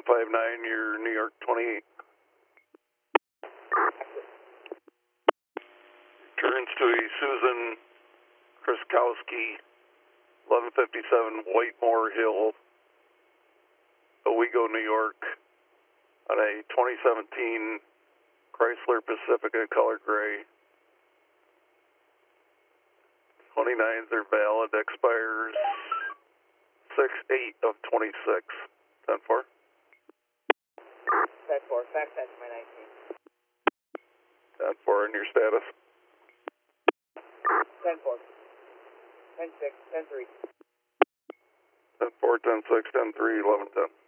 159, your New York 28. Turns to a Susan Kriskowski, 1157 Whitemore Hill, Owego, New York, on a 2017 Chrysler Pacifica color gray. 29s are valid, expires 6/8 of 26. 10-4. 10-4, fax sent to my 19. 10-4, and your status? 10-4. 10-6, 10-3. 10-4, 10-6, 10-3, 11-10.